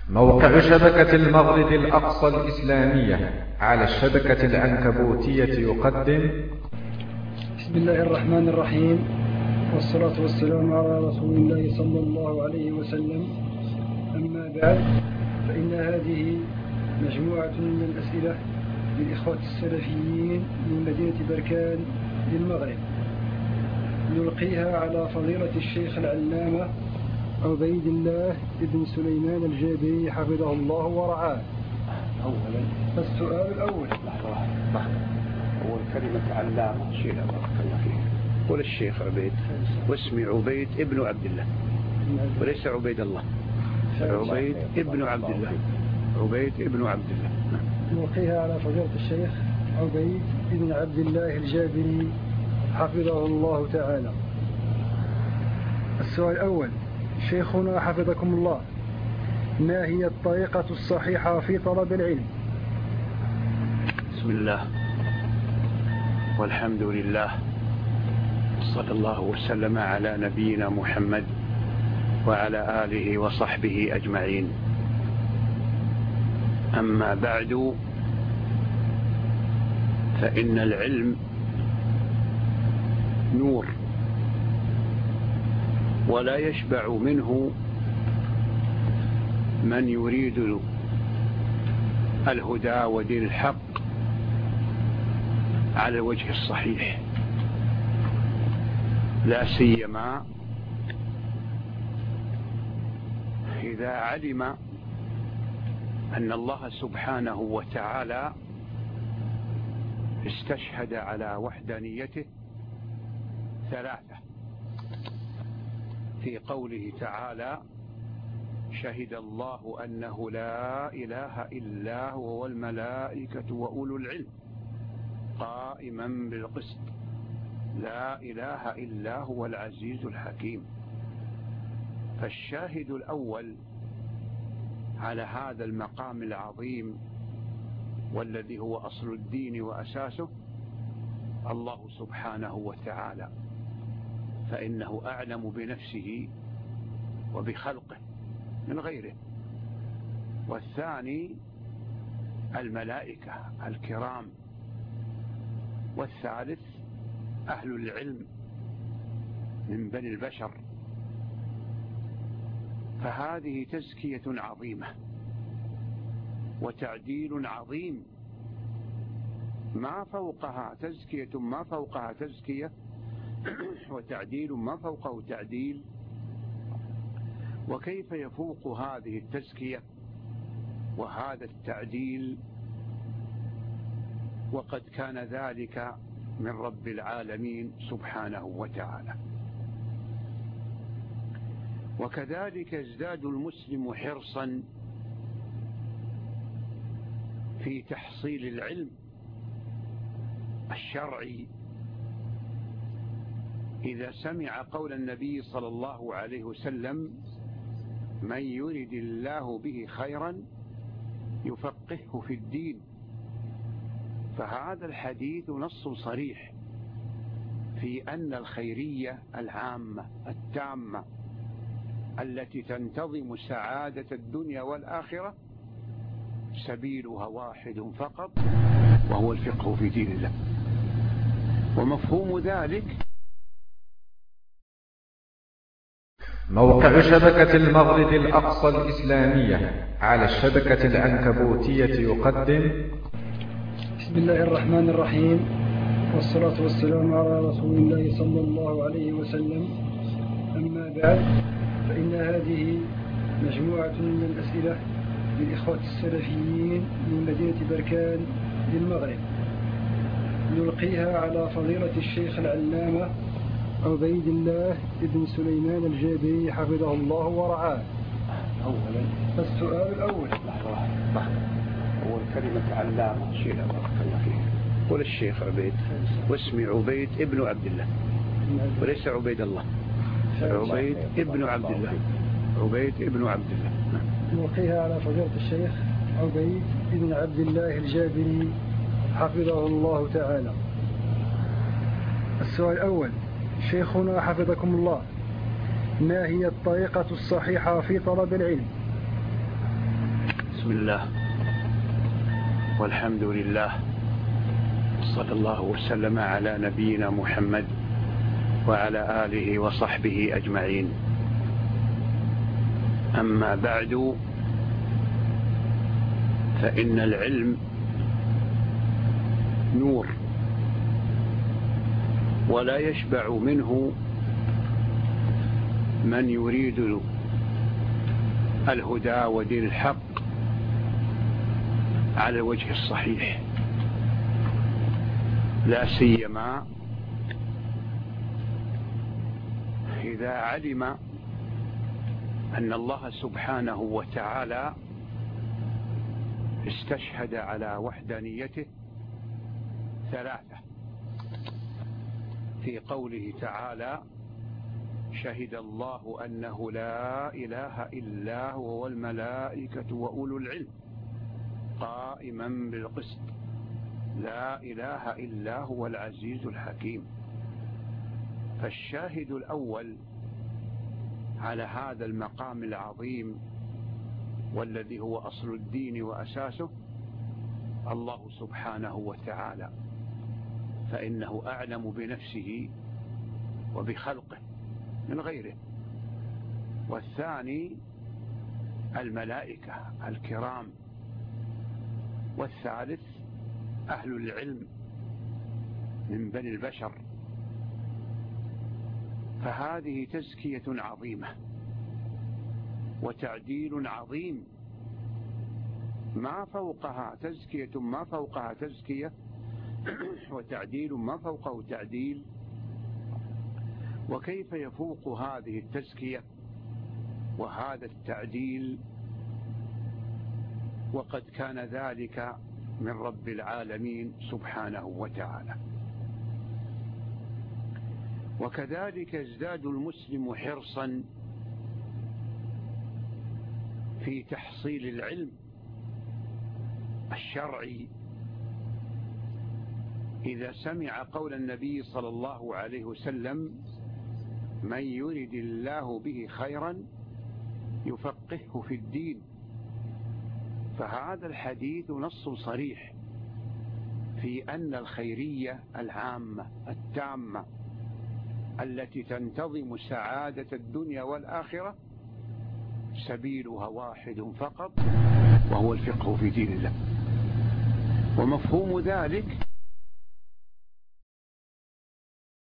موقع شبكة المغرب الأقصى الإسلامية على الشبكة العنكبوتية يقدم. بسم الله الرحمن الرحيم، والصلاة والسلام على رسول الله صلى الله عليه وسلم. أما بعد، فإن هذه مجموعة من الأسئلة للإخوة السلفيين من مدينة بركان للمغرب، نلقيها على فضيلة الشيخ العلامة عبيد الله بن سليمان الجابري حفظه الله ورعاه. أولا السؤال الأول. أول كلمة علامة شيلها بارك الله فيك. قول الشيخ عبيد، واسمي عبيد ابن عبد الله وليس عبيد الله. عبيد ابن عبد الله. عبيد ابن عبد الله. نلقيها على فضيلة الشيخ عبيد بن عبد الله الجابري حفظه الله تعالى. السؤال الأول: شيخنا حفظكم الله، ما هي الطريقة الصحيحة في طلب العلم؟ بسم الله والحمد لله، صلى الله وسلم على نبينا محمد وعلى آله وصحبه أجمعين. أما بعد، فإن العلم نور ولا يشبع منه من يريد الهدى ودين الحق على الوجه الصحيح، لا سيما إذا علم أن الله سبحانه وتعالى استشهد على وحدانيته ثلاثة في قوله تعالى: شهد الله أنه لا إله إلا هو والملائكة وأولو العلم قائما بالقسط لا إله إلا هو العزيز الحكيم. فالشاهد الأول على هذا المقام العظيم والذي هو أصل الدين وأساسه الله سبحانه وتعالى، فإنه أعلم بنفسه وبخلقه من غيره. والثاني الملائكة الكرام. والثالث أهل العلم من بني البشر. فهذه تزكية عظيمة وتعديل عظيم، ما فوقها تزكية ما فوقها تزكية وتعديل ما فوقه تعديل. وكيف يفوق هذه التزكية وهذا التعديل وقد كان ذلك من رب العالمين سبحانه وتعالى؟ وكذلك يزداد المسلم حرصا في تحصيل العلم الشرعي إذا سمع قول النبي صلى الله عليه وسلم: من يرد الله به خيرا يفقهه في الدين. فهذا الحديث نص صريح في أن الخيرية العامة التامة التي تنتظم سعادة الدنيا والآخرة سبيلها واحد فقط، وهو الفقه في دين الله. ومفهوم ذلك موقع شبكة المغرب الأقصى الإسلامية على الشبكة العنكبوتية يقدم. بسم الله الرحمن الرحيم، والصلاة والسلام على رسول الله صلى الله عليه وسلم. أما بعد، فإن هذه مجموعة من الأسئلة للإخوة السلفيين من مدينة بركان للمغرب، نلقيها على فضيلة الشيخ العلامة عبيد الله بن سليمان الجابري حفظه الله ورعاه. أولا السؤال الأول. أول كلمة علامة شيلها بارك الله فيك. قول الشيخ عبيد، واسمي عبيد ابن عبد الله وليس عبيد الله. عبيد ابن عبد الله. عبيد ابن عبد الله. نلقيها على فضيلة الشيخ عبيد بن عبد الله الجابري حفظه الله تعالى. السؤال الأول: شيخنا حفظكم الله، ما هي الطريقة الصحيحة في طلب العلم؟ بسم الله والحمد لله، صلى الله وسلم على نبينا محمد وعلى آله وصحبه أجمعين. أما بعد، فإن العلم نور، ولا يشبع منه من يريد الهدى ودين الحق على الوجه الصحيح، لا سيما إذا علم أن الله سبحانه وتعالى استشهد على وحدانيته ثلاثة في قوله تعالى: شهد الله أنه لا إله إلا هو والملائكة وأولو العلم قائما بالقسط لا إله إلا هو العزيز الحكيم. فالشاهد الأول على هذا المقام العظيم والذي هو أصل الدين وأساسه الله سبحانه وتعالى، فإنه أعلم بنفسه وبخلقه من غيره. والثاني الملائكة الكرام. والثالث أهل العلم من بني البشر. فهذه تزكية عظيمة وتعديل عظيم، ما فوقها تزكية ما فوقها تزكية وتعديل ما فوقه تعديل. وكيف يفوق هذه التزكية وهذا التعديل وقد كان ذلك من رب العالمين سبحانه وتعالى؟ وكذلك يزداد المسلم حرصا في تحصيل العلم الشرعي إذا سمع قول النبي صلى الله عليه وسلم: من يرد الله به خيرا يفقهه في الدين. فهذا الحديث نص صريح في أن الخيرية العامة التامة التي تنتظم سعادة الدنيا والآخرة سبيلها واحد فقط، وهو الفقه في دين الله. ومفهوم ذلك